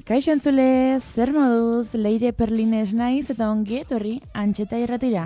Kaixo entzule, zer moduz, Leire Perlines naiz eta ongi etorri Antxeta Irratira.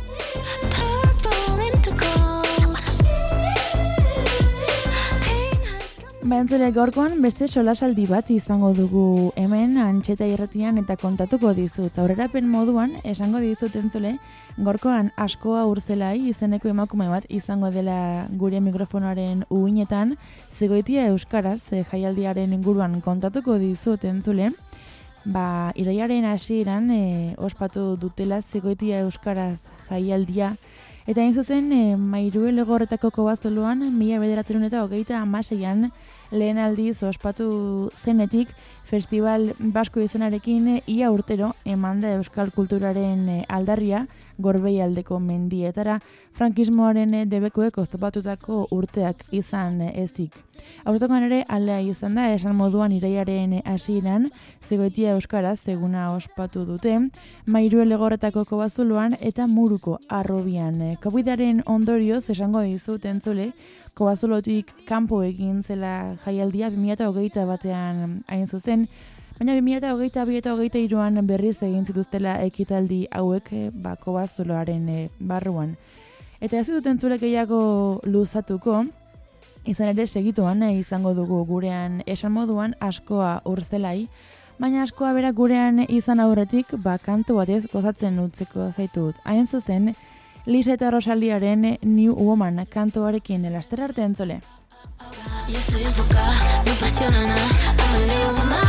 Entzule, gaurkoan beste solasaldi bat izango dugu hemen Antxeta Irratian eta kontatuko dizut. Aurrerapen moduan esango dizut entzule, gaurkoan Askoa Urzelai izeneko emakume bat izango dela gure mikrofonoaren uinetan, Zigoitia euskaraz jaialdiaren inguruan kontatuko dizut entzule. Iraiaren hasieran ospatu dutela Zigoitia euskaraz jaialdia. Eta hain zuzen, Mairuelegorretako Kobazoluan 1926an lehen aldiz ospatu zenetik Festival Basko izenarekin ia urtero emanda euskal kulturaren aldarria Gorbei aldeko mendietara frankismoaren debekuek oztopatutako urteak izan ezik. Aurtokan ere aldea izan da esan moduan iraiaren hasieran Zigoitia euskaraz eguna ospatu dute Mairuelegorretako Kobazuluan eta Muruko Harrobian. Covidaren ondorioz esango dizut entzule, Kobazulotik kanpo egin zela jaialdia 2021an hain zuzen, baina 2022 eta 2023an berriz egin zituztela ekitaldi hauek Kobazuloaren barruan. Eta ez dut entzule gehiago luzatuko, izan ere segituan izango dugu gurean esan moduan Askoa Urzelai, baina Askoa berak gurean izan aurretik kantu batez gozatzen utzeko zaitut. Hain zuzen, Lisa eta Rosaldiaren New Woman kantuarekin laster arte entzule. Yo estoy enfocada, no presiona nada. I'm a new woman.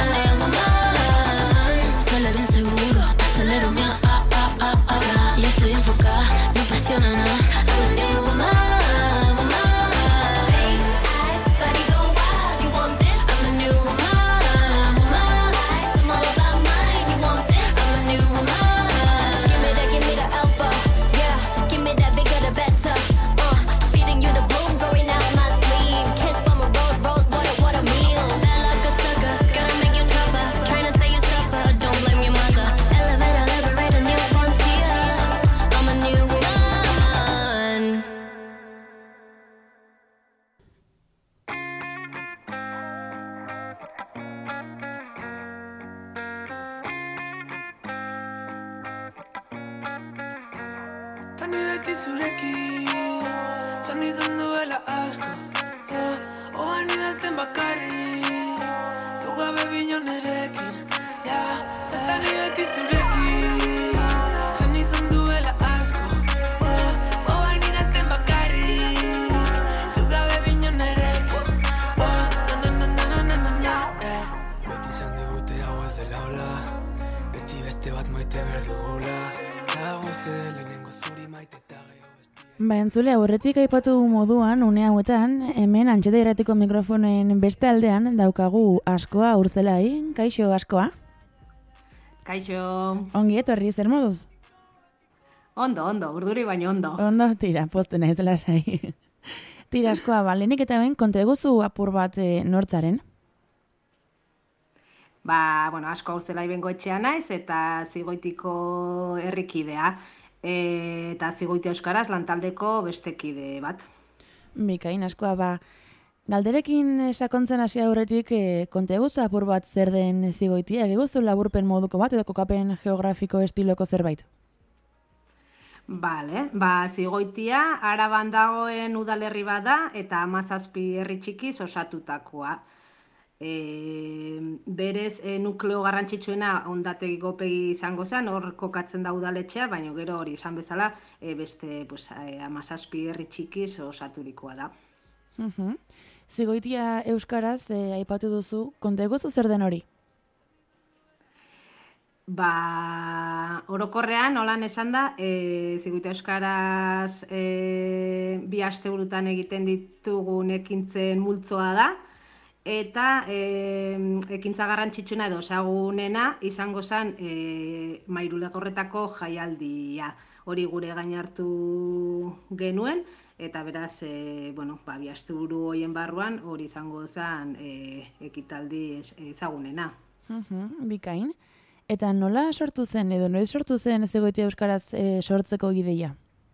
Sale bien seguro, acelero mi ahora. Yo estoy enfocada, no presiona nada. I'm a new woman. Entzule, aurretik aipatu moduan, une hauetan, hemen Antxeta Irratiko mikrofonen beste aldean daukagu Askoa Urzelai. Kaixo, Askoa? Kaixo. Ongi etorri, zer moduz? Ondo, urduri baino ondo. Ondo, tira, pozten naiz lasai. Tira, Askoa, lehenik eta ben, konta eguzu apur bat nortzaren? Askoa Urzelai bengoetxea naiz eta Zigoitiko herrikidea. Eta Zigoitia euskaraz lantaldeko beste kide bat. Bikain, Askoa, galderekin sakontzen hasi aurretik konta eguzu apur bat zer den Zigoitia, eguzu laburpen moduko bat edo kokapen geografiko estiloko zerbait? Bale, Zigoitia Araban dagoen udalerri bat da eta 17 herri txikiz osatutakoa. Berez nukleo garrantzitsuena Ondategi Gopegi izango zen, hor kokatzen da udaletxea, baina gero hori izan bezala beste 17 herri txikiz osaturikoa da. Zigoitia euskaraz aipatu duzu, konta eguzu zer den hori? Orokorrean, holan esan da, Zigoitia euskaraz 2 asteburutan egiten ditugun ekintzen multzoa da, eta ekintza garrantzitsuna edo ezagunena izango zen Mairuelegorretako jaialdia. Hori gure gain hartu genuen, eta beraz, 2 asteburu horien barruan hori izango zen ekitaldi ezagunena. Bikain. Eta nola sortu zen edo noiz sortu zen Zigoitia euskaraz sortzeko ideia?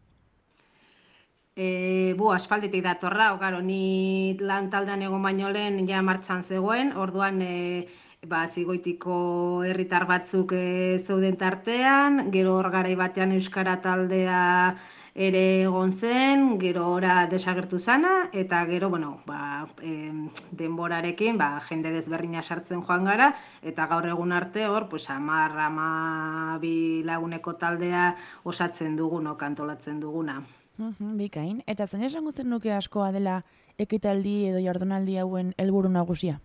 Aspalditik datorra, ni lan taldean egon baino lehen ja martxan zegoen, orduan Zigoitiko herritar batzuk zeuden tartean, gero hor garai batean euskara taldea ere egon zen, gero ora desagertu zana, eta gero, denborarekin, jende desberdina sartzen joan gara, eta gaur egun arte hor, 10-12 laguneko taldea osatzen dugunok, antolatzen duguna. Bikain, eta zein esango zenuke askoa dela ekitaldi edo jardunaldi hauen helburu nagusia?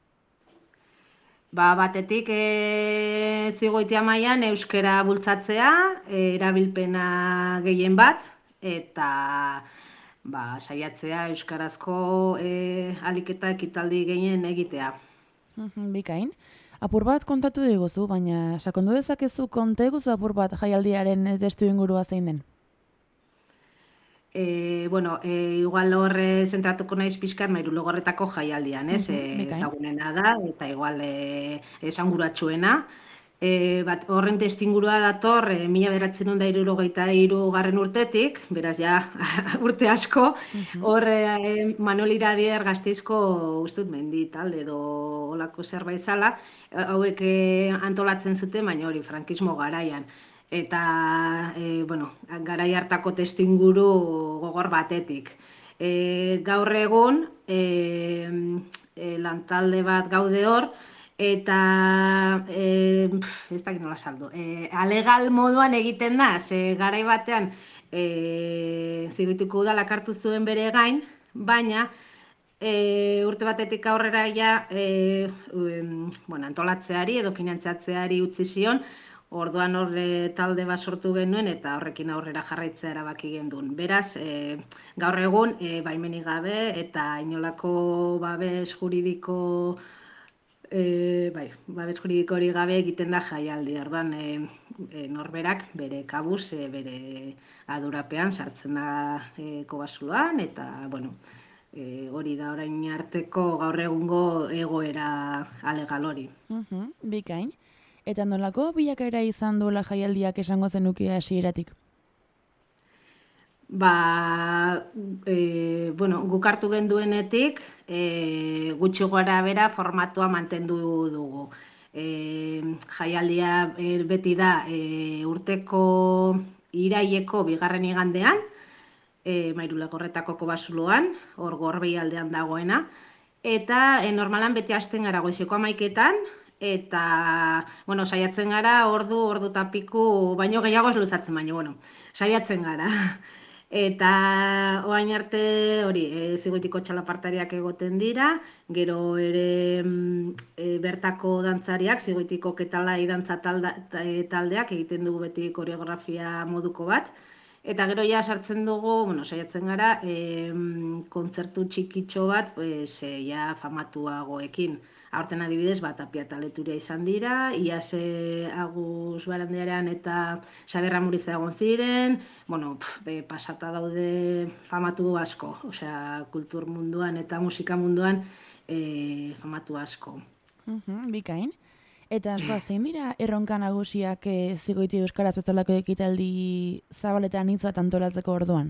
Batetik Zigoitia mailan euskara bultzatzea, erabilpena gehien bat, eta saiatzea euskarazko ahalik eta ekitaldi gehien egitea. Bikain. Apur bat kontatu diguzu, baina sakondu dezakezu konta eguzu apur bat jaialdiaren testu ingurua zein den? Igual hor zentratuko naiz pixkat Mairulogorretako jaialdian, ezagunena da, eta igual esanguratsuena. Horren testingurua dator 1973 urtetik, beraz ja urte asko, hor Manol Iradier Gasteizko ustut mendi talde edo olako zerbait zala, hauek antolatzen zuten, baina hori frankismo garaian. Eta, garai hartako testuinguru gogor batetik. Gaur egun, lantalde bat gaude hor, eta, ez dakit nola saldu, alegal moduan egiten da, garai batean Zigoitiko udalak hartu zuen bere gain, baina urte batetik aurrera ja antolatzeari edo finantzatzeari utzi zion. Orduan talde bat sortu genuen eta horrekin aurrera jarraitzea erabaki gendun. Beraz, gaur egun baimenik gabe eta inolako babes juridiko hori gabe egiten da jaialdi. Orduan norberak bere kabuz, bere adurapean sartzen da kobasuloan eta hori da orain arteko gaur egungo egoera alegal hori. Bikain. Eta nolako bilakaera izan duela jaialdiak esango zenuke hasieratik? Guk hartu genduenetik, gutxi gora bera formatua mantendu dugu. Jaialdia beti da urteko iraileko 2. igandean, Mairulogorretako kobasuloan, hor Gorbei aldean dagoena, eta normalan beti hasten gara goizeko 11etan, eta, saiatzen gara ordu eta piku, baino gehiago ez luzatzen, baino, saiatzen gara. Eta orain arte hori, Zigoitiko txalapartariak egoten dira, gero ere bertako dantzariak, Zigoitiko ketalai dantza taldeak egiten dugu beti koreografia moduko bat, eta gero ja sartzen dugu, saiatzen gara, kontzertu txikitxo bat, ja famatuagoekin. Aurten adibidez, Tapia Taleturia izan dira, iaz Agus Barandiarean eta Xabier Muriza egon ziren, pasata daude famatu asko, kultur munduan eta musika munduan famatu asko. Bikain. Eta asko, zein dira erronka nagusiak Zigoiti euskaraz bezalako ekitaldi zabaletan hitz bat antolatzeko orduan?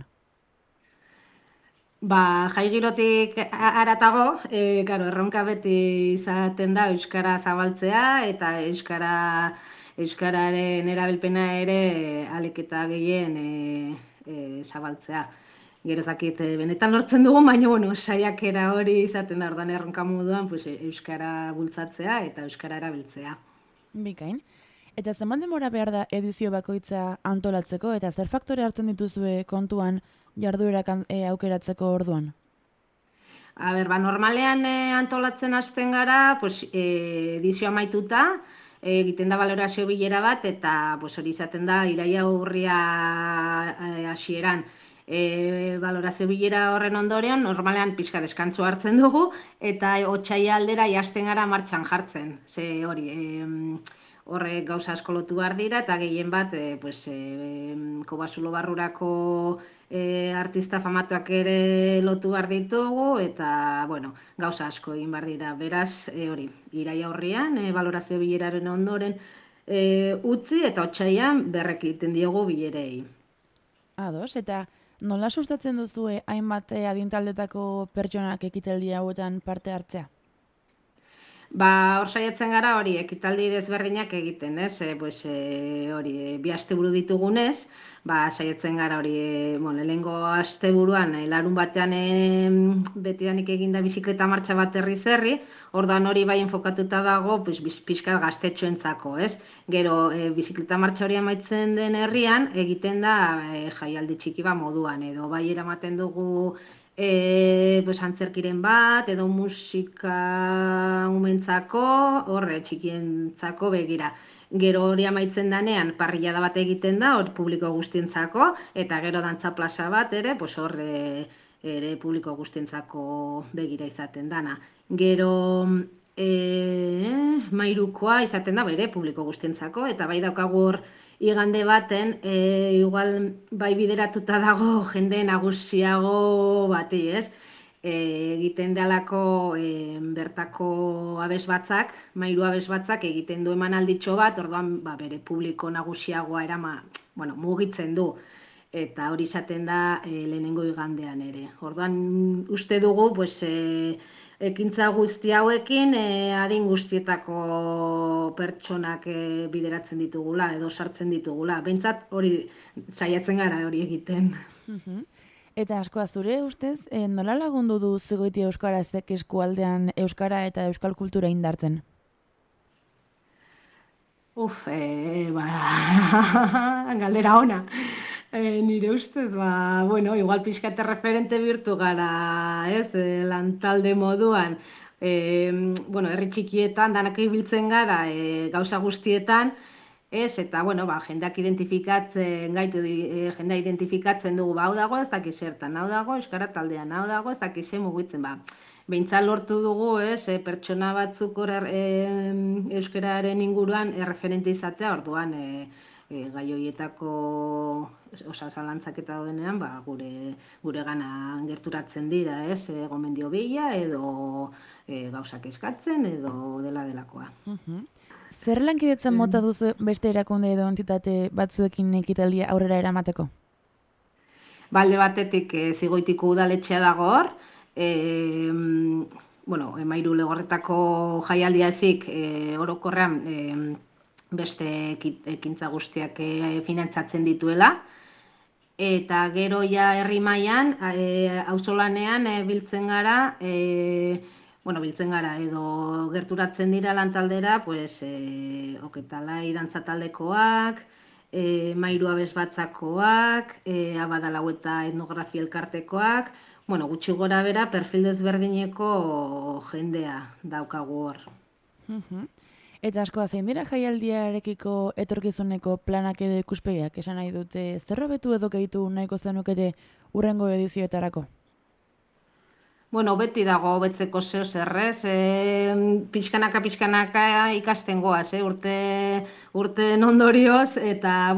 Jaigirotik haratago, erronka beti izaten da euskara zabaltzea eta euskararen erabilpena ere ahalik eta gehien zabaltzea. Gero zakit benetan lortzen dugu, baina saiakera hori izaten da orduan erronka moduan euskara bultzatzea eta euskara erabiltzea. Bikain. Eta zenbat denbora behar da edizio bakoitza antolatzeko eta zer faktore hartzen dituzue kontuan jarduerak aukeratzeko orduan? Normalean antolatzen hasten gara, edizio amaituta, egiten da balorazio bilera bat, eta hori izaten da iraila urria hasieran. Balorazio bilera horren ondoren, normalean pixka deskantzu hartzen dugu, eta otsaila aldera hasten gara martxan jartzen. Horrek gauza asko lotu behar dira, eta gehien bat Kobasulo barrurako artista famatuak ere lotu behar ditugu, eta gauza asko egin behar dira. Beraz, iraila horrian, balorazio bileraren ondoren utzi, eta otsailean berrekiten diogu bilerei. Ados, eta nola sustatzen duzue hainbat adintaldetako pertsonak ekitaldi hauetan parte hartzea? Hor saiatzen gara hori ekitaldi desberdinak egiten, ez? Hori, 2 asteburu ditugunez, saiatzen gara hori, lehenengo asteburuan, larun batean betidanik eginda bizikleta martxa bat herri, orduan hori bai enfokatuta dago, pixka gaztetxoentzako, ez? Gero, bizikleta martxa hori amaitzen den herrian, egiten da jaialdi txiki moduan, edo bai eramaten dugu antzerkiren bat, edo musika umentzako, horre txikientzako begira. Gero hori amaitzen danean parrillada bat egiten da, hor publiko guztientzako, eta gero dantza plaza bat ere, horre ere publiko guztientzako begira izaten dana. Gero mairukoa izaten da, bere publiko guztientzako, eta bai daukagu hor igande baten, igual bai bideratuta dago jende nagusiago bati, ez? Egiten delako bertako abesbatzak, mairu abesbatzak egiten du emanalditxo bat, orduan bere publiko nagusiagoa mugitzen du. Eta hori izaten da lehenengo igandean ere. Orduan uste dugu, ekintza guzti hauekin adin guztietako pertsonak bideratzen ditugula edo sartzen ditugula. Behintzat hori saiatzen gara hori egiten. Eta askoa zure ustez, nola lagundu du Zegoiti Euskarazek eskualdean euskara eta euskal kultura indartzen? Galdera ona. Nire ustez, igual pixkate referente bihurtu gara, ez, lantalde moduan, herri txikietan, danak ibiltzen gara, gauza guztietan, ez, eta, jendeak identifikatzen gaitu, jendea identifikatzen dugu, hau dago, ez dakiz zertan, hau dago, euskara taldean, hau dago, ez dakiz mugitzen, behintzat lortu dugu, ez, pertsona batzuk euskararen inguruan erreferente izatea, orduan, gai horietako zalantzaketa daudenean, gure gana gerturatzen dira, ez, gomendio bila, edo gauzak eskatzen, edo delakoa. Zer lankidetzen mota duzu beste erakunde edo entitate batzuekin ekitaldia aurrera eramateko? Alde batetik Zigoitiko udaletxea dago hor, Mairu Legorretako jaialdia ezik orokorrean beste ekintza guztiak finantzatzen dituela. Eta gero ja herri mailan, auzolanean biltzen gara edo gerturatzen dira lantaldera, Oketalai dantza taldekoak, Mairu abesbatzakoak, Abadalau eta etnografia elkartekoak, gutxi gora bera perfil desberdineko jendea daukagu hor. Eta askoa zein dira jaialdiarekiko etorkizuneko planak edo ikuspegiak, esan nahi dute zer hobetu edo gehitu nahiko zenukete hurrengo edizioetarako? Beti dago hobetzeko zeo zerrez, pixkanaka ikasten goaz, urte ondorioz, eta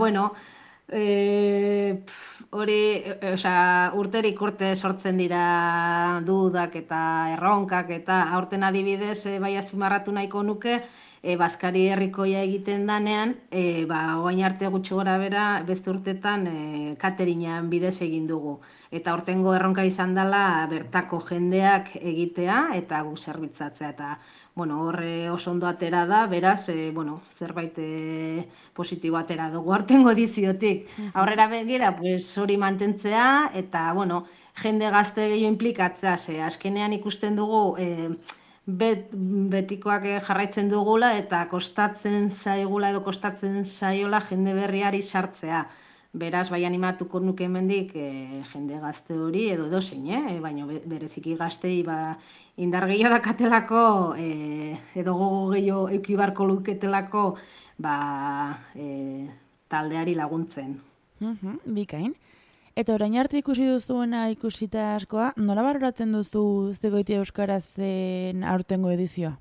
urterik urte sortzen dira dudak eta erronkak, eta aurten adibidez, bai azpimarratu nahiko nuke, Baskari herrikoia egiten danean, oain arte gutxi gora bera, beste urtetan katerinan bidez egin dugu. Eta hortengo erronka izan dela bertako jendeak egitea eta gu zerbitzatzea. Eta horre oso ondo atera da, beraz, zerbait positibo atera dugu hortengo ediziotik. Aurrera begira, hori mantentzea eta jende gazte gehiago inplikatzea, azkenean ikusten dugu betikoak jarraitzen dugula eta kostatzen zaiola jende berriari sartzea. Beraz, bai animatuko nuke hemendik jende gazte hori edo edozein, baina bereziki gaztei indar gehiago dakatelako edo gogo gehiago eukibarko luketelako taldeari laguntzen. Bikain. Eta orain arte ikusi duzuena ikusita askoa, nola baloratzen duzu Zegoiti Euskarazen aurtengo edizioa?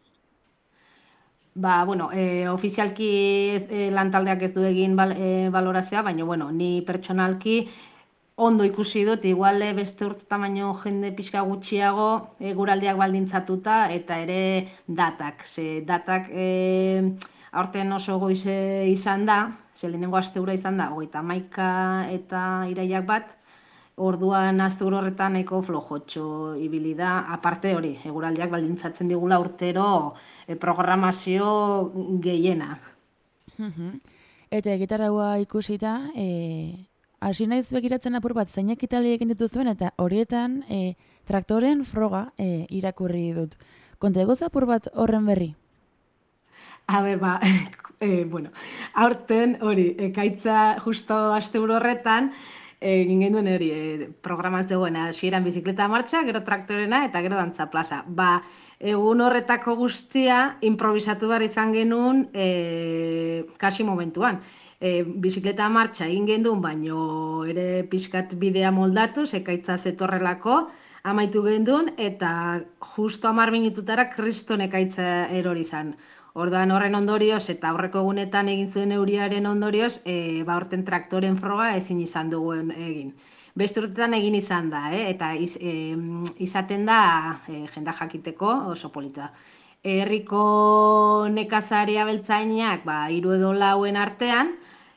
Ofizialki lantaldeak ez du egin balorazioa, baina ni pertsonalki ondo ikusi dut, igual beste urtetan baino jende pixka gutxiago guraldiak baldintzatuta eta ere datak. Datak aurten oso goiz izan da, lehenengo asteura izan da, 31 eta iraiak bat, Orduan asteburu horretan nahiko flojotxo ibili da, aparte hori, eguraldiak baldintzatzen digula urtero programazio gehiena. Eta egitarraua ikusita, hasi naiz begiratzen apur bat zein ekitaldi egin dituzuen eta horietan traktoren froga irakurri dut. Konta egoz apur bat horren berri? A ber, bueno, aurten hori, ekaitza justo asteburu horretan, egin genuen hori, programaz zegoena, hasieran bizikleta martxa, gero traktorena eta gero dantza plaza. Egun horretako guztia improvisatu behar izan genuen kasi momentuan. Bizikleta martxa egin genuen, baino ere pixkat bidea moldatu, ekaitza zetorrelako, amaitu genuen, eta justo 10 minututara kriston ekaitza erori izan. Orduan horren ondorioz eta aurreko egunetan egin zuen euriaren ondorioz, horten traktoren froga ezin izan dugun egin. Beste urtetan egin izan da, eta izaten da jenda jakiteko oso polita. Herriko nekazari abeltzainak 3 edo 4 artean,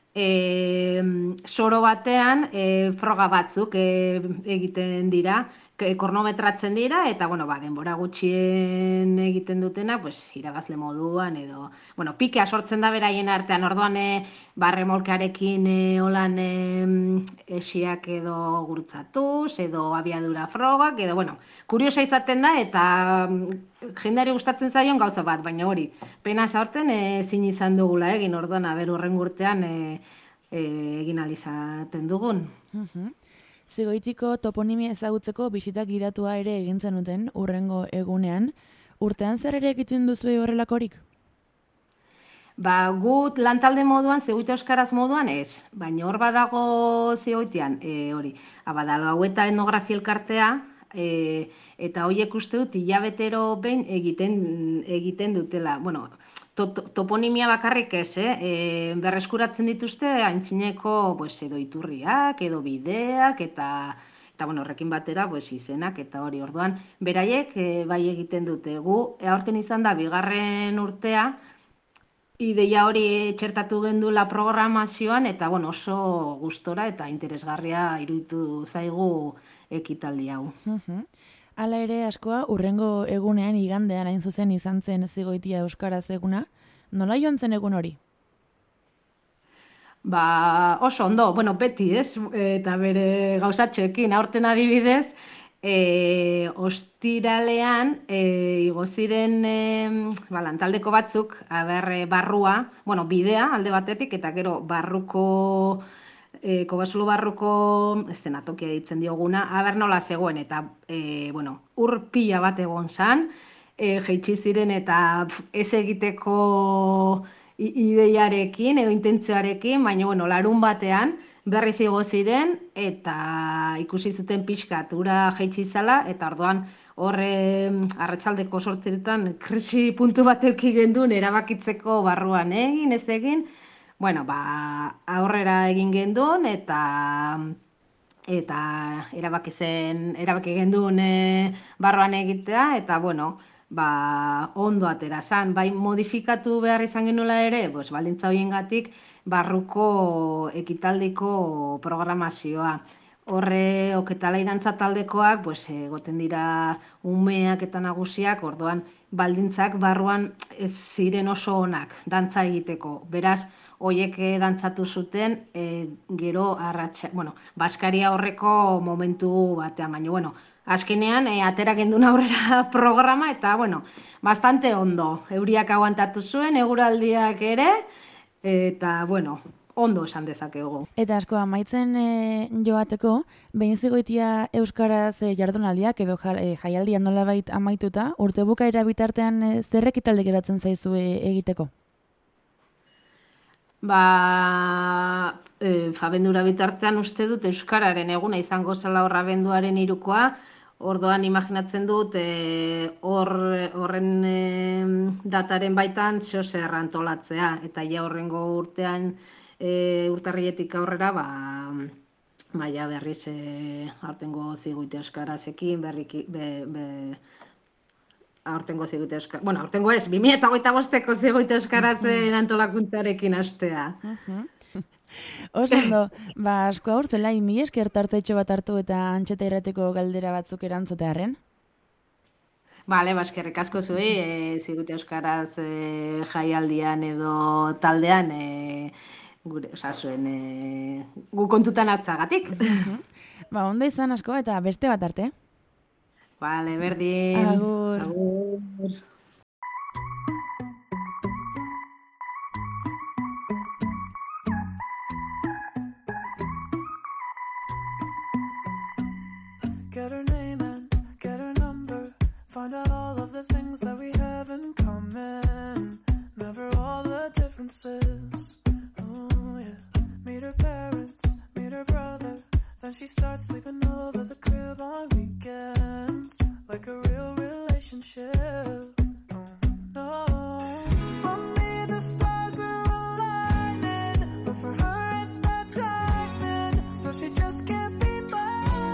soro batean froga batzuk egiten dira, kornometratzen dira, eta denbora gutxien egiten dutena, irabazle moduan, edo, pikea sortzen da beraien artean, orduan remolkarekin holan esiak edo gurutzatuz, edo abiadura frogak, edo, kuriosa izaten da, eta jendeari gustatzen zaion gauza bat, baina hori, pena zaurten ezin izan dugula egin, orduan, urren urtean egin alizaten dugun. Zigoitiko toponimia ezagutzeko bisitak gidatua ere egin zenuten urrengo egunean. Urtean zer ere egiten duzu horrelakorik? Gut lantalde moduan, Zigoita euskaraz moduan ez, baina hor badago Zigoitean, hori, badalo hau eta etnografia elkartea, eta horiek uste dut hilabetero behin egiten dutela. Toponimia bakarrik ez, berreskuratzen dituzte aintzineko edo iturriak, edo bideak, eta horrekin batera izenak eta hori. Orduan, beraiek bai egiten dute. Gu, aurten izan da, 2. urtea, ideia hori txertatu gendula programazioan, eta oso gustora eta interesgarria iruditu zaigu ekitaldi hau. Hala ere, askoa, urrengo egunean igandean hain zuzen izan zen Zigoitia euskaraz eguna. Nola joan zen egun hori? Oso ondo, beti ez, eta bere gauzatxoekin, aurten adibidez, ostiralean igo ziren lantaldeko batzuk, barrua, bidea alde batetik, eta gero barruko, Kobasulo barruko eszenatokia ditzen dioguna, nola zegoen, eta ur pila bat egon zan, jeitsi ziren eta ez egiteko ideiarekin edo intentzioarekin, baina larun batean berriz igo ziren eta ikusi zuten pixkat ura jeitsi zala, eta orduan horre arratsaldeko 8 krisi puntu bat eduki genduen erabakitzeko barruan egin, ez egin, aurrera egin genduen eta erabaki genduen barruan egitea, eta ondo atera zan. Bai modifikatu behar izan genuela ere, baldintza horiengatik barruko ekitaldiko programazioa. Horre, oketalai dantza taldekoak, egoten dira umeak eta nagusiak, orduan baldintzak barruan ez ziren oso onak dantza egiteko. Beraz, hoiek dantzatu zuten gero Baskaria horreko momentu batean, baina azkenean atera gendun aurrera programa, eta bastante ondo. Euriak aguantatu zuen, eguraldiak ere, eta ondo esan dezakegu. Eta asko, amaitzen joateko, behin Zigoitia euskaraz jardunaldiak edo jaialdian nolabait amaituta, urte bukaera bitartean zer ekitaldi geratzen zaizu egiteko? Abendura bitartean uste dut euskararen eguna izango zela hor abenduaren 3koa, orduan imaginatzen dut horren dataren baitan zer antolatzea, eta ja horrengo urtean urtarriletik aurrera berriz aurtengo Zigoitia euskarazekin aurtengo Zigute Euskara, bueno, aurtengo ez, 2025ko Zigute Euskaratzen antolakuntzarekin hastea. Oso ondo, asko aurtela, mila esker tartetxo bat hartu eta Antxeta Irratiko galdera batzuk erantzutearren. Bale, eskerrik asko zuei, Zigute Euskaraz jaialdian edo taldean, gure, zuen, gu kontutan hartzagatik. Ondo izan asko eta beste bat arte. Bale, berdin. Agur. Agur. Get her name and get her number. Find out all of the things that we have in common. Never all the differences. Oh yeah. Meet her parents, meet her brother. Then she starts sleeping over the crib on weekends. Like a real relationship. Oh no. For me the stars are aligning, but for her it's bad timing. So she just can't be mine.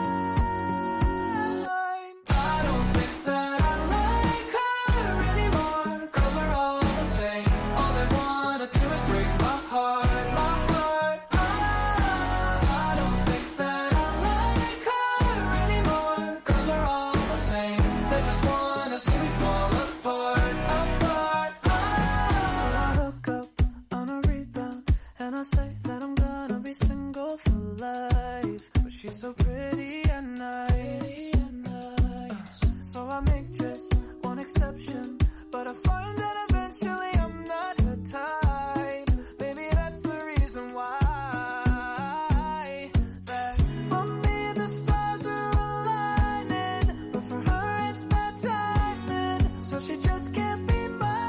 I say that I'm gonna be single for life, but she's so pretty and nice. So I make just one exception, but I find that eventually I'm not her type. Maybe that's the reason why. That for me the stars are aligning, but for her it's bad timing. So she just can't be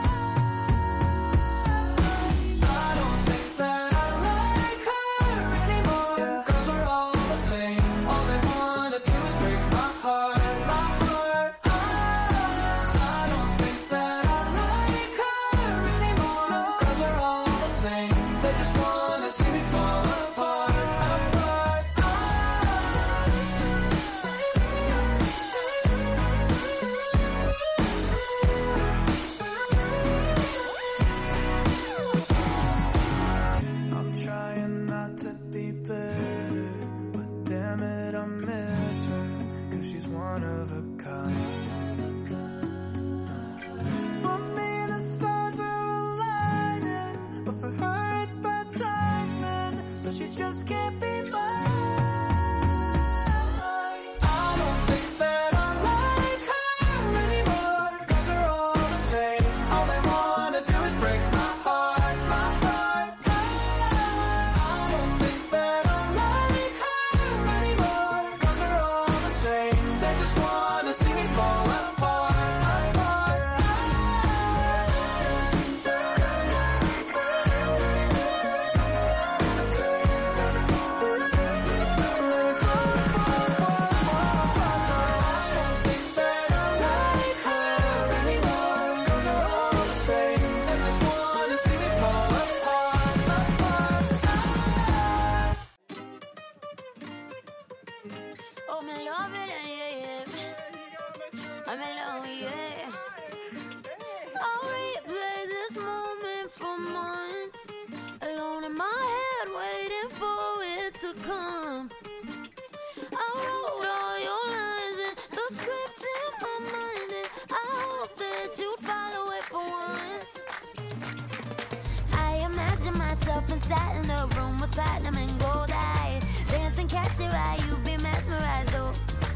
inside in the room was platinum and gold eyes. Dancing, catch your eye, you be mesmerized, oh.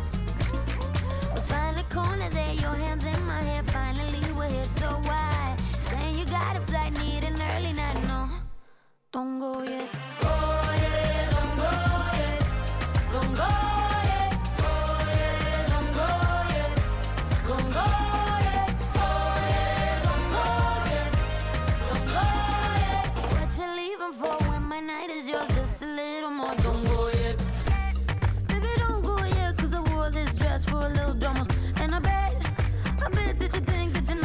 We find the corner there, your hands in my hair. Finally we're here, so why? Saying you got a flight, need an early night, no. Don't go yet. Oh yeah, don't go yet. Don't go yet. Oh yeah, don't go yet. Don't go yet. Oh yeah, don't go yet. Don't go yet. What you leaving for when my night is yours? Just a little more. Don't go yet. Baby, don't go yet, 'cause I wore this dress for a little drama. And I bet that you think that you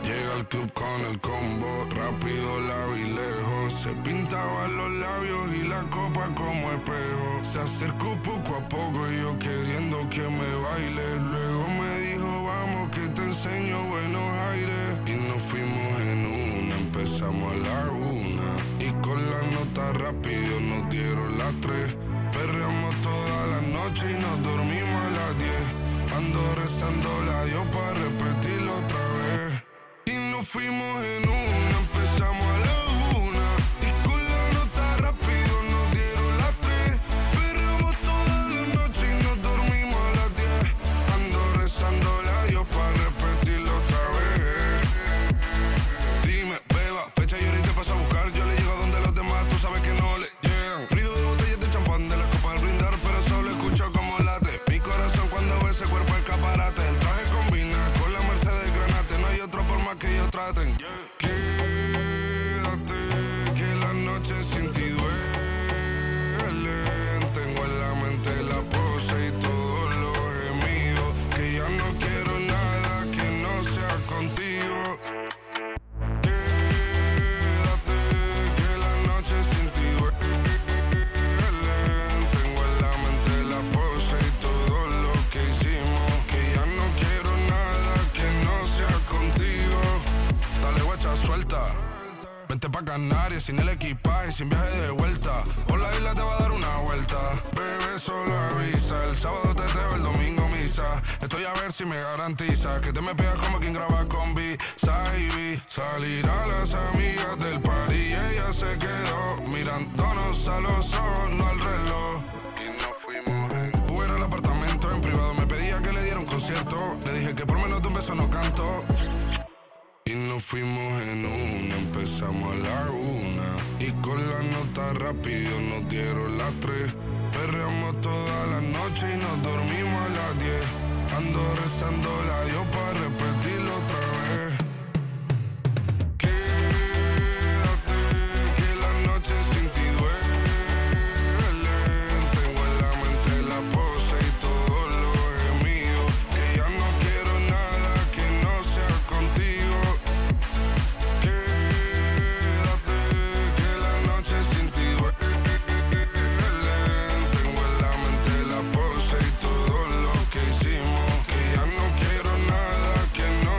Llega al club con el combo, rápido la vi lejos. Se pintaba los labios y la copa como espejo. Se acercó poco a poco y yo queriendo que me baile. Luego me dijo, vamos que te enseño buenos aires. Y nos fuimos en una, empezamos a la 1. Y con la nota rápido nos dieron las 3. Perreamos toda la noche y nos dormimos a las 10. Ando rezando la Dios para repetirlo otra vez. Y nos fuimos en una, empezamos a la 1. Y con la nota rápido nos dieron las 3. Perreamos toda la noche y nos dormimos a las 10. Ando rezando la Dios para repetirlo otra vez. Dime, beba, fecha y ahorita paso a buscar. Yo le llego donde los demás, tú sabes que no le llegan. Ruido de botellas de champán, de las copas al brindar, pero solo escucho como late mi corazón cuando ve ese cuerpo escaparate. El traje combina con la Mercedes Granate. No hay otro por más que ellos traten. Quédate, que la noche sin ti duele. Tengo en la mente la pose y todos los gemidos. Que ya no quiero nada que no sea contigo. Quédate, que la noche sin ti duele. Tengo en la mente la pose y todo lo que hicimos. Que ya no quiero nada que no sea contigo. Dale guacha, suelta. Vente pa' Canarias sin el equipaje, sin viaje de vuelta. Por la isla te va a dar una vuelta. Bebé, solo avisa. El sábado teteo, el domingo misa. Estoy a ver si me garantiza que te me pegas como quien graba con B-Side. Salir a las amigas del party y ella se quedó mirándonos a los ojos, no al reloj. Y nos fuimos en Uber al apartamento en privado. Me pedía que le diera un concierto. Le dije que por menos de un beso no canto. Y nos fuimos en una, empezamos a la 1. Y con la nota rápido nos dieron las 3. Perreamos toda la noche y nos dormimos a las 10. Ando rezando la Dios para repetirlo otra vez. Quédate, que la noche sin ti duele. Tengo en la mente la pose y todos los gemidos. Que ya no quiero nada que no sea contigo. Quédate, que la noche sin ti duele. Tengo en la mente la pose y todo lo que hicimos. Que ya no quiero nada que no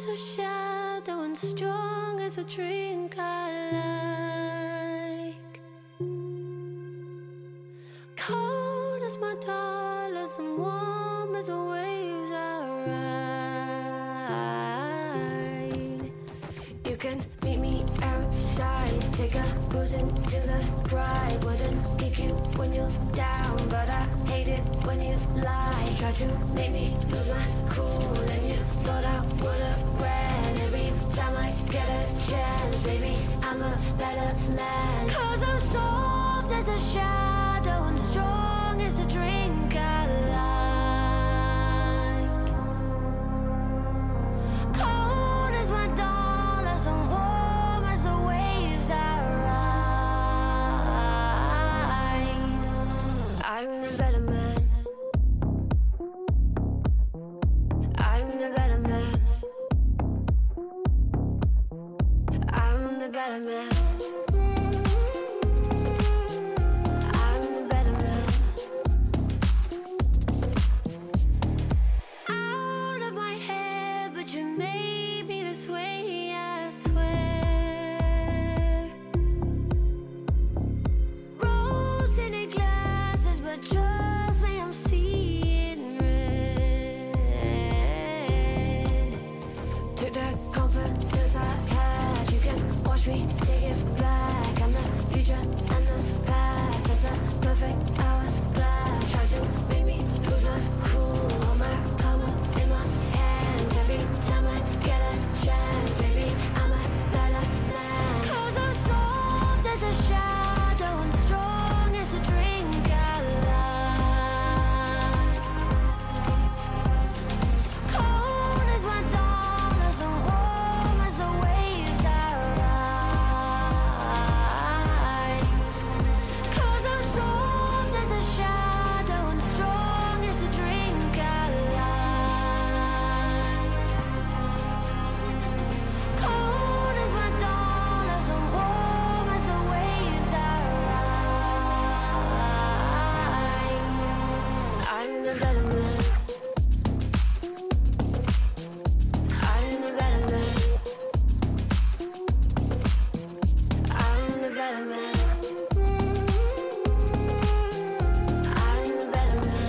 as a shadow and strong as a drink I like. Cold as my dollars and warm as the waves I ride. You can meet me outside, take a cruise into the pride. Wouldn't kick you when you're down, but I hate it when you lie. Try to make me lose my cool, and you thought I would've ran. Every time I get a chance, baby, I'm a better man. 'Cause I'm soft as a shadow and strong as a drink I like. Cold as my dollars and warm as the waves I ride. I'm the better man. I'm the better man. I'm the better man. I'm the better man. Out of my head, but you made me this way, I swear. Rose in the glasses, but trust me, I'm seeing red. Took the confidence I had, you can watch me take it back. I'm the future and the past, that's a perfect hourglass. Try to make me lose my cool, hold my karma in my hands. Every time I get a chance, baby, I'm a better man. 'Cause I'm soft as a shadow and strong as a drink I like. Cold as my dollars and warm as the waves I ride. 'Cause I'm soft as a shadow and strong as a drink I like. Cold as my dollars and warm as the waves I ride. I'm the better man. I'm the better man. I'm the better man. I'm the better man.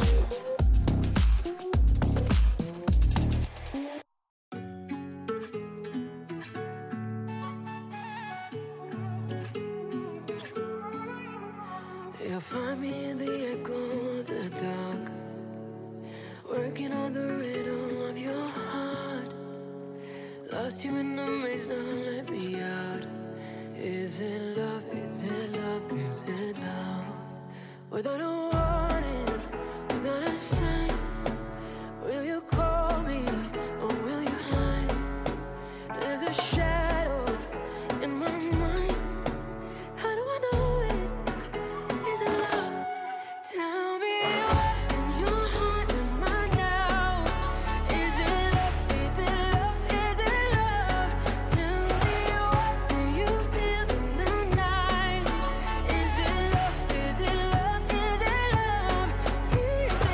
You'll find me in the echo of the dark, working on the rhythm of your heart. Lost you in the maze, now let me out. Is it love? Is it love? Is it love? Without a warning, without a sign, will you call me or will you hide? There's a shadow in my mind. How do I know it? Is it love? Tell me what in your heart am I now? Is it love? Is it love? Is it love? Tell me what do you feel in the night? Is it love? Is it love? Is it love? Is it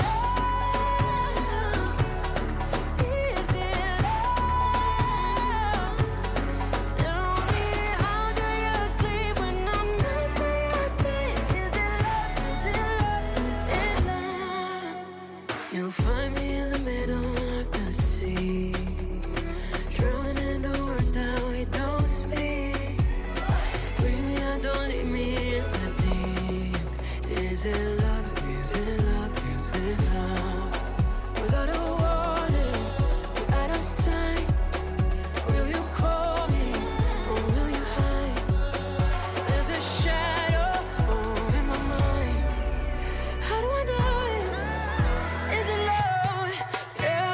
love? Is it love? Tell me how do you sleep when I'm not by your side? Is it love? Is it love? Is it love? You'll find me in the middle of the sea, drowning in the words that we don't speak. Bring me out, don't leave me in the deep. Is it love? Is it love? Is it love? Without a warning, without a sign, will you call me or will you hide? There's a shadow in my mind. How do I know it? Is it love? Tell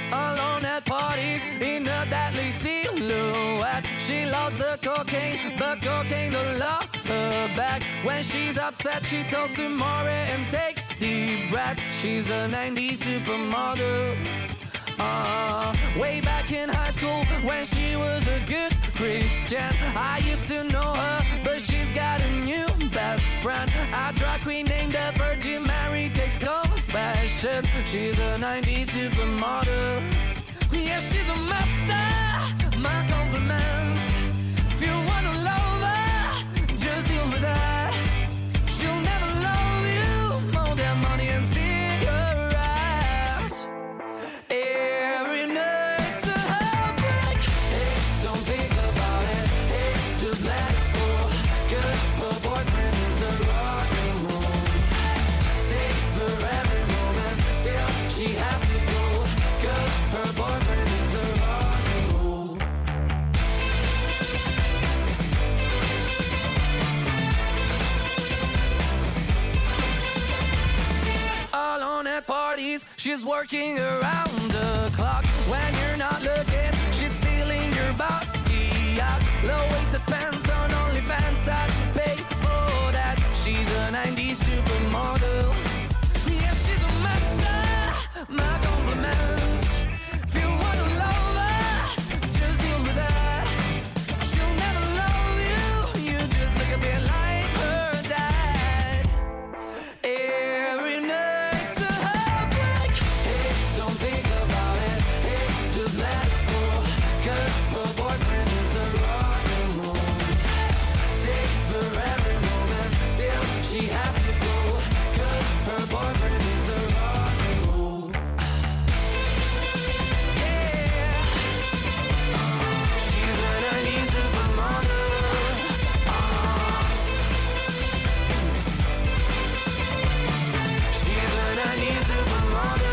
alone at parties in a deadly silhouette. She loves the cocaine, but cocaine don't love her back. When she's upset, she talks to Maury and takes deep breaths. She's a 90s supermodel. Way back in high school when she was a good Christian, I used to know her, but she's got a new best friend. A drag queen named the Virgin Mary takes confessions. She's a 90s supermodel. Yeah, she's a master. My compliments. If you wanna love her, just deal with that. She'll never love you more than money and cigarettes. Every night's a heartbreak. Hey, don't think about it. Hey, just let it go. 'Cause her boyfriend is the rock and roll. Savor every moment till she has to go. 'Cause her boyfriend is the rock and roll. Alone at parties, she's working around the clock. When you're not looking, she's stealing your bossy out. Low-waisted pants on OnlyFans, I'd pay for that. She's a 90s supermodel. Yeah, she's a master. My compliments. If you wanna love her, just deal with that. She'll never love you. You just look a bit like her dad. Every night's a heartbreak. Hey, don't think about it. Hey, just let it go. 'Cause her boyfriend is the rock and roll. Savor every moment till she has to go. 'Cause her boyfriend is the rock and roll. Yeah. She's a 90s supermodel. She's a 90s supermodel.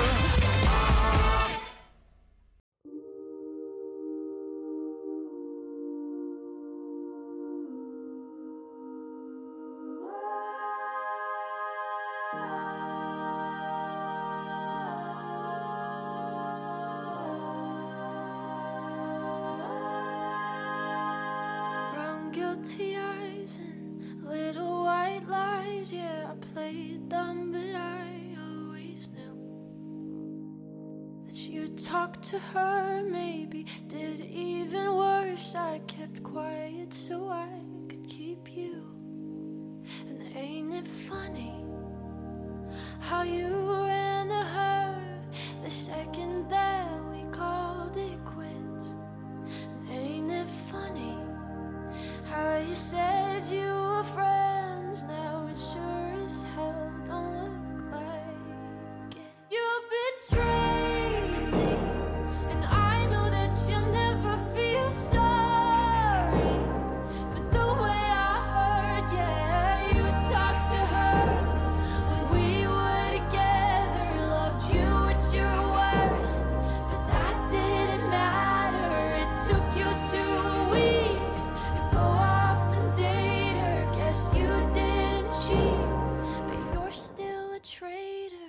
Brown guilty eyes and little white lies. Yeah, I played dumb, but I always knew that you talked to her. Maybe did even worse. I kept quiet so I could keep you. And ain't it funny how you ran to her the second that we called it quits? And ain't it funny how you said you were friends? Now it sure as hell don't look like it. You betrayed me, and I know that you'll never feel sorry for the way I heard. Yeah, you talked to her when we were together, loved you at your worst, but that didn't matter. It took you 2 weeks to go off and date her. Guess you didn't cheat, but you're still a traitor.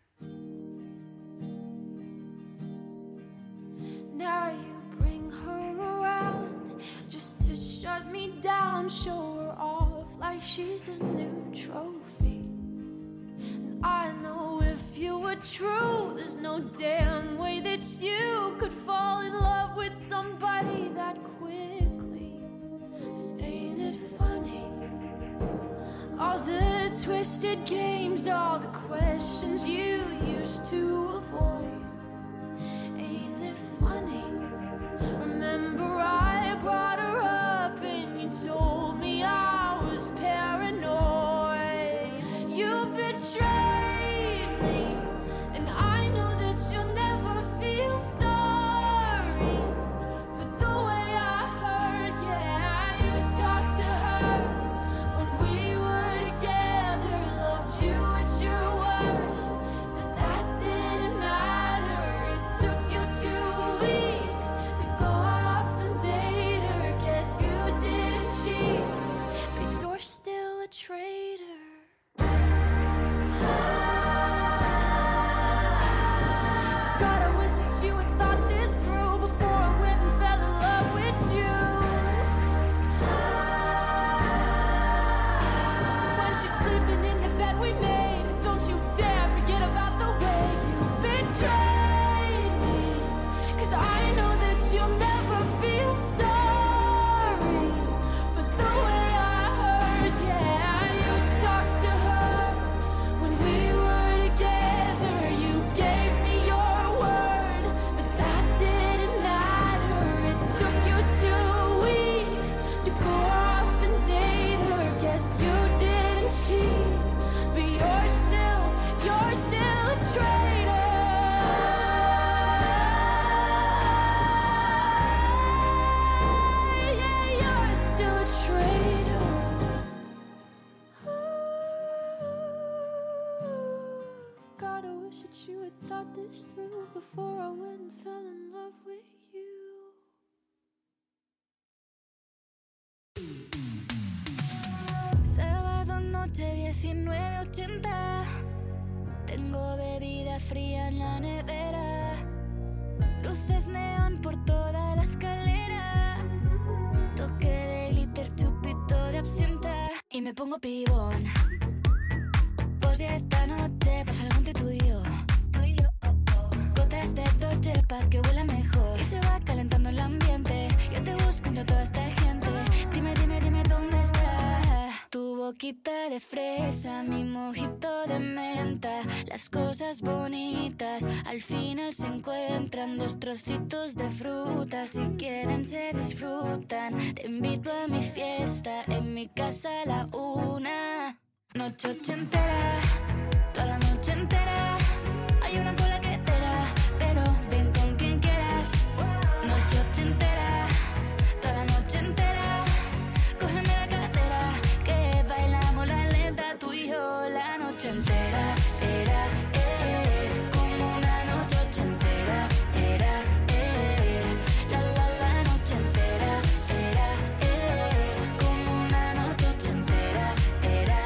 Now you bring her around just to shut me down, show her off like she's a new trophy. And I know if you were true, there's no damn way that you could fall in love with somebody that quickly. Ain't it funny? All the twisted games, all the questions you used to avoid. Ain't it funny? Remember I brought her up and you told me I was paranoid. You betrayed me, and I know that you'll never feel sorry for the way I heard. Yeah, you talked to her when we were together, loved you at your worst, but that didn't matter. before I went and fell in love with you. Sábado noche 19:80. Tengo bebida fría en la nevera. Luces neón por toda la escalera. Toque de glitter, chupito de absenta. Y me pongo pibón. Pues ya esta noche pasa algo entre tú y yo. Gotas de Dolce pa' que huela mejor. Y se va calentando el ambiente. Yo te busco entre toda esta gente. Dime, dime, dime dónde está. Tu boquita de fresa, mi mojito de menta. Las cosas bonitas al final se encuentran. Dos trocitos de fruta, si quieren se disfrutan. Te invito a mi fiesta, en mi casa a la 1. Noche ochentera, toda la noche entera. Hay una cola que te da, pero ven con quien quieras. Noche ochentera, toda la noche entera. Cógeme la cartera, que bailamos la lenta. Tú y yo la noche entera. Era, como una noche ochentera. Era, la noche entera. Era, como una noche ochentera. Era,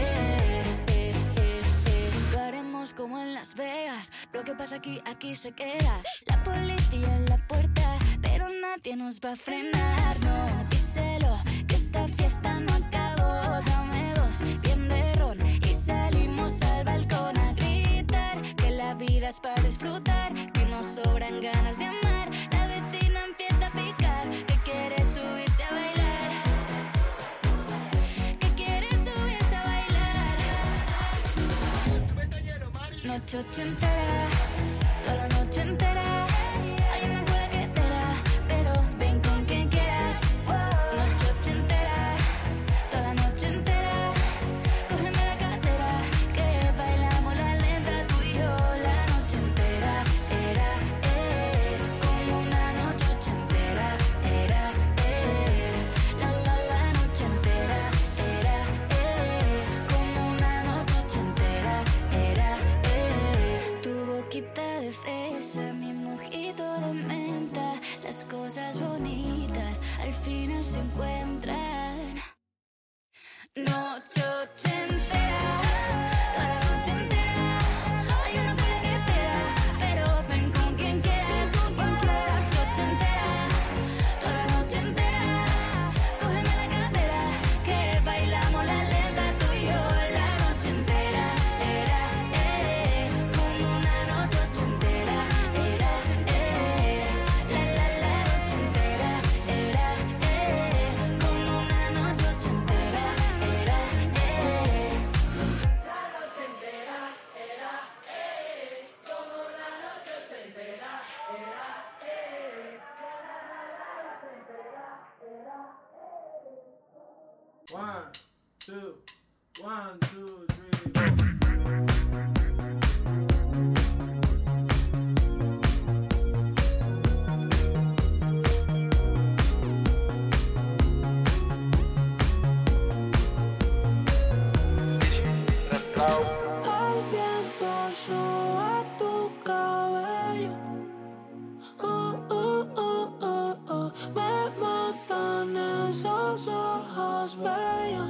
lo haremos como en Las Vegas. Lo que pasa aquí se queda. La policía en la puerta, pero nadie nos va a frenar. No, díselo, que esta fiesta no acabó. Dame dos, bien de ron, y salimos al balcón a gritar. Que la vida es para disfrutar, que nos sobran ganas de amar. La vecina empieza a picar, que quiere subirse a bailar. Que quiere subirse a bailar. Noche ochentera, toda la noche entera. Hay una cola que te da, pero ven con quien quieras. Noche ochentera, toda la noche entera. Cógeme la cartera, que bailamos la lenta. Tú y yo la noche entera. Era, como una noche ochentera. Era, la noche entera. Era, como una noche ochentera. Era, tu boquita de fresa, mi mojito de menta. Las cosas bonitas al final se encuentran. Noche ochentera, toda la noche entera. Hay una cola que te da, pero ven con quien quieras. Noche ochentera, toda la noche entera. Cógeme la cartera, que bailamos la lenta. Tú y yo la noche entera. Era, como una noche ochentera. Era, la noche entera. Era, como una noche ochentera. Era, One, two, three, go. el viento soba tu cabello. Me matan esos ojos bellos.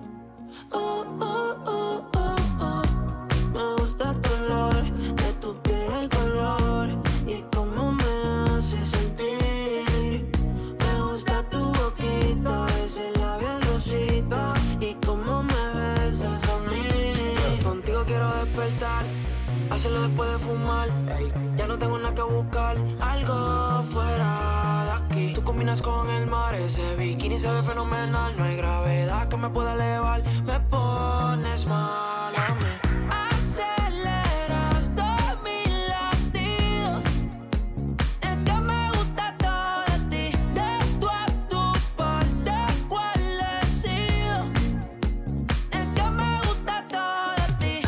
Me gusta tu olor, de tu piel el color y cómo me hace sentir. Me gusta tu boquita, ese labial rosita y cómo me besas a mí. Contigo quiero despertar, hacerlo después de fumar. Ya no tengo nada que buscar, algo fuera de aquí. Tú combinas con el mar, ese bikini se ve fenomenal. No hay gravedad que me pueda elevar, me pones mal a mí. Aceleras todos mis latidos, es que me gusta todo de ti. De tú a tu parte, ¿cuál he sido? Es que me gusta todo de ti.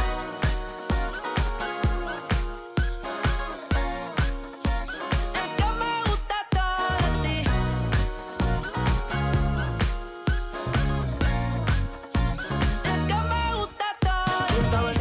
Es que me gusta todo de ti. Es que me gusta todo de ti.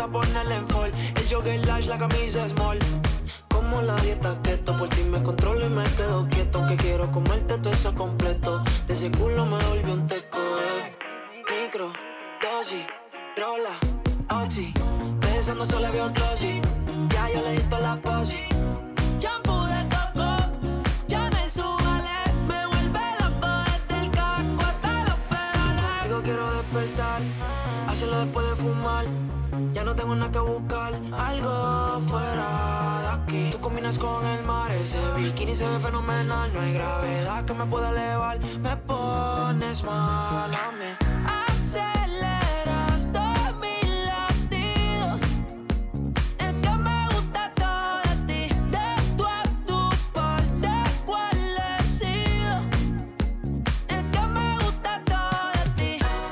gusta ponerle en fall. El jogger large, la camisa small. Como la dieta keto, por ti me controlo y me quedo quieto. Aunque quiero comerte todo eso completo. De ese culo me volvió un teco, Micro, dosis, rola, oxi. Pensando solo veo glossy. Ya yo le di toda la posi. Shampoo de coco, ya me subale. Me vuelve loco desde el casco hasta los pedales. Digo quiero despertar, hacerlo después de fumar. Ya no tengo nada que buscar, algo fuera de aquí. Tú combinas con el mar, ese bikini se ve fenomenal. No hay gravedad que me pueda elevar. Me pones mal a mí. Aceleras todos mis latidos. Es que me gusta todo de ti. De tú a tu parte, ¿cuál he sido? Es que me gusta todo de ti.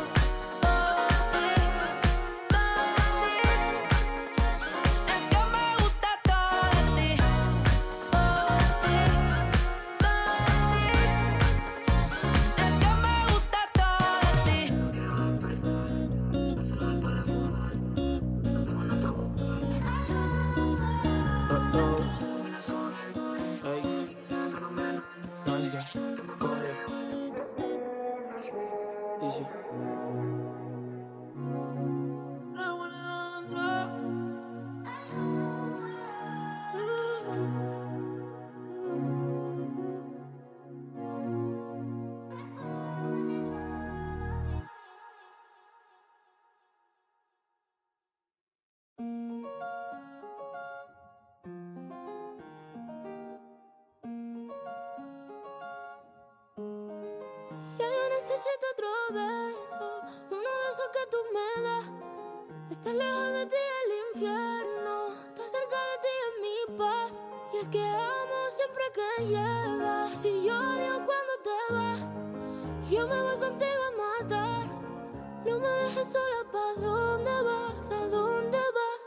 Ya yo necesito otro beso, uno de esos que tú me das. Estar lejos de ti es el infierno, estar cerca de ti es mi paz. Y es que amo siempre que llegas. Si yo odio cuando te vas, yo me voy contigo a matar. No me dejes sola, ¿pa' dónde vas? ¿A dónde vas?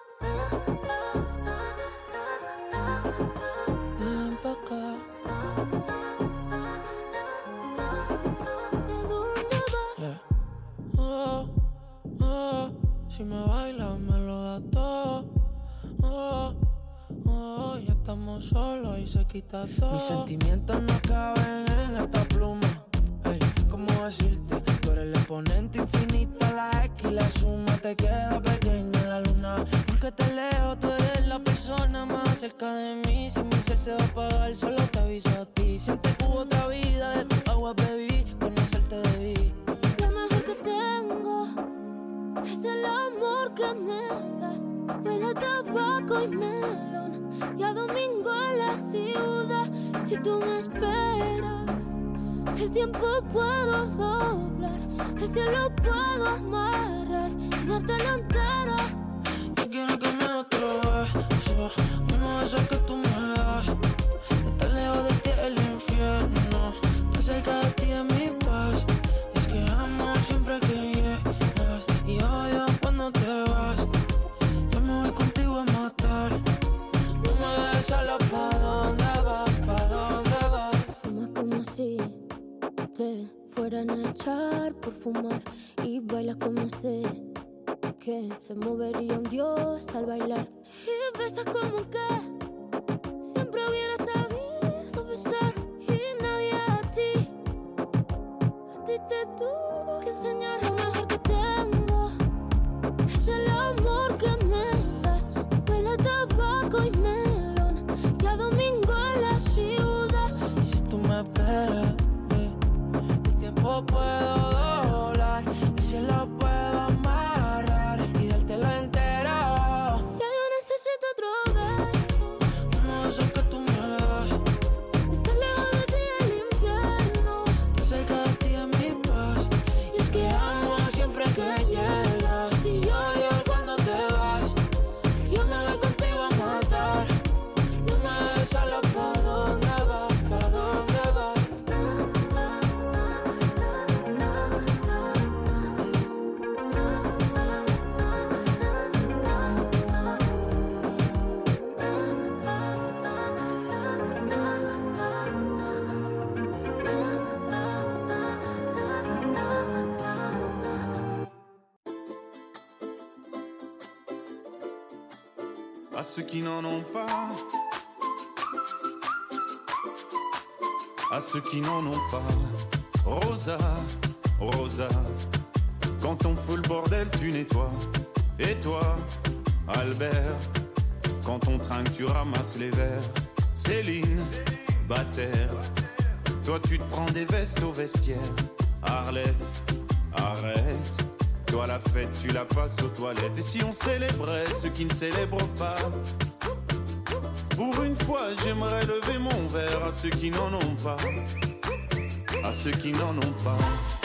Ven pa' acá. Si me bailas me lo das todo. Ya estamos solos y se quita todo. Mis sentimientos no caben en esta pluma. Ey, ¿cómo decirte? Tú eres el exponente infinito, la X y la suma te queda pequeña en la luna. Porque te leo, tú eres la persona más cerca de mí. Si mi ser se va a apagar, solo te aviso a ti. Siente que hubo otra vida, de tu agua bebí, conocerte debí. Lo mejor que tengo es el amor que me das. Huele a tabaco y melón y a domingo en la ciudad. Si tú me esperas, el tiempo puedo doblar, el cielo puedo amarrar y dártelo entero. Yo quiero que me des otro beso, uno de esos que tú me das. Estar lejos de ti es el infierno, estar cerca de ti es mi paz. Es que amo siempre que llegas y odio cuando te vas. Yo me voy contigo a matar. No me dejes sola, ¿pa' dónde vas? ¿Pa' dónde vas? Fumas como si te fueran a echar por fumar y bailas como sé que se movería un dios al bailar. Y besas como que siempre hubiera sabido besar. Y nadie a ti te tuvo que enseñar. Lo mejor que tengo es el amor que me das. Huele a tabaco y melón y a domingo en la ciudad. Y si tú me esperas, el tiempo puedo doblar, el cielo puedo amarrar y dártelo entero. Ya yo necesito otro beso, uno de esos que tú me das. à ceux qui n'en ont pas, à ceux qui n'en ont pas. Rosa, Rosa, quand on fout le bordel tu nettoies. Et toi, Albert, quand on trinque tu ramasses les verres. Céline, Bataire, toi tu te prends des vestes au vestiaire. Arlette, arrête, toi la fête tu la passes aux toilettes. Et si on célébrait ceux qui ne célèbrent pas, pour une fois j'aimerais lever mon verre à ceux qui n'en ont pas, à ceux qui n'en ont pas.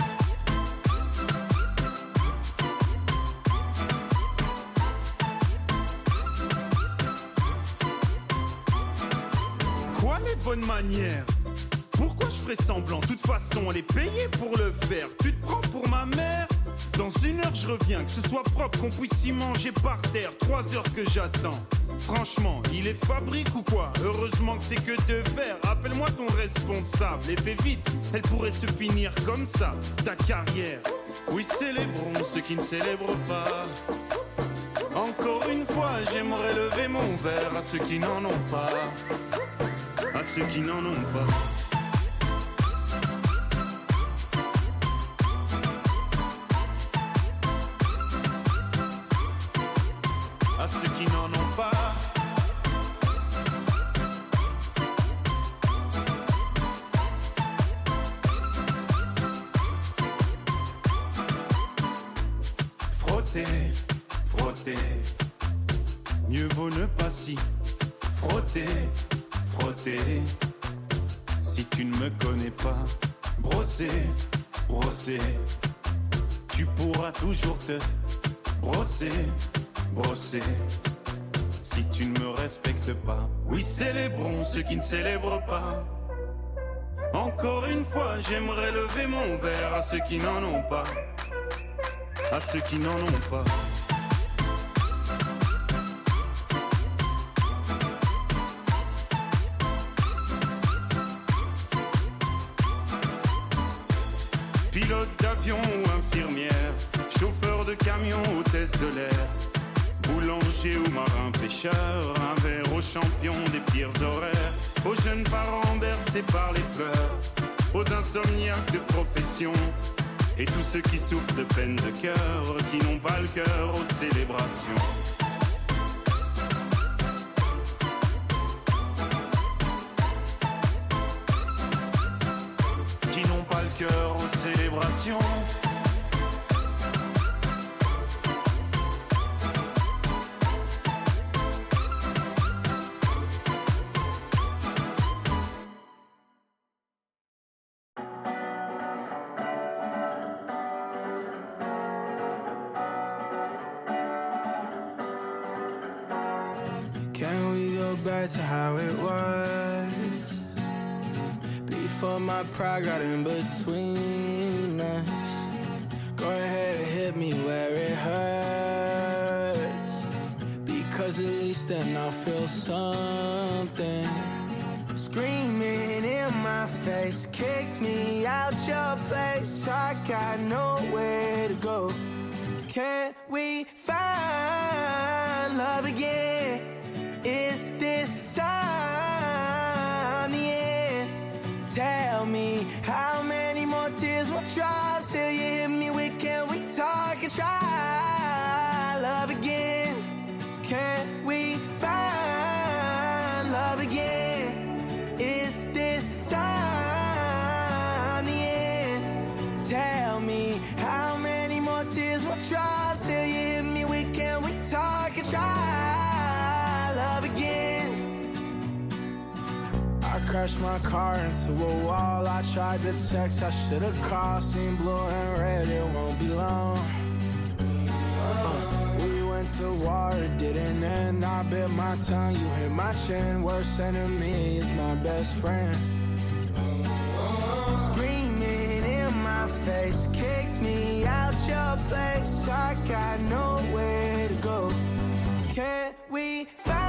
Quoi les bonnes manières? Pourquoi je ferais semblant? De toute façon elle est payée pour le faire. Tu te prends pour ma mère? Dans 1 heure je reviens, que ce soit propre, qu'on puisse y manger par terre. 3 heures que j'attends. Franchement, il est fabrique ou quoi? Heureusement que c'est que de verre. Appelle-moi ton responsable et fais vite, elle pourrait se finir comme ça, ta carrière. Oui, célébrons ceux qui ne célèbrent pas. Encore une fois, j'aimerais lever mon verre à ceux qui n'en ont pas, à ceux qui n'en ont pas. À ceux qui n'en ont pas. Frotter, frotter, mieux vaut ne pas s'y frotter, frotter. Si tu ne me connais pas, brosser, brosser, tu pourras toujours te brosser, brosser. Si tu ne me respectes pas, oui, célébrons ceux qui ne célèbrent pas. Encore une fois, j'aimerais lever mon verre à ceux qui n'en ont pas, à ceux qui n'en ont pas. Pilote d'avion ou infirmière, chauffeur de camion, hôtesse de l'air, boulanger ou marin pêcheur, un verre aux champions des pires horaires, aux jeunes parents bercés par les pleurs, aux insomniaques de profession, et tous ceux qui souffrent de peine de cœur, qui n'ont pas le cœur aux célébrations. Qui n'ont pas le cœur aux célébrations. Can we go back to how it was? Before my pride got in between us. Go ahead and hit me where it hurts, because at least then I'll feel something. Screaming in my face, kicked me out your place. I got nowhere to go. Can we find love again? Is this time the end? Tell me how many more tears will drop till you hit me with, can we talk and try love again? Can we find love again? Is this time the end? Tell me how many more tears will drop till you hit me with, can we talk and try love again? I crashed my car into a wall. I tried to text, I should've called. Seen blue and red, it won't be long. We went to war, it didn't end. I bit my tongue, you hit my chin. Worst enemy is my best friend. Screaming in my face, kicked me out your place. I got nowhere to go. Can we find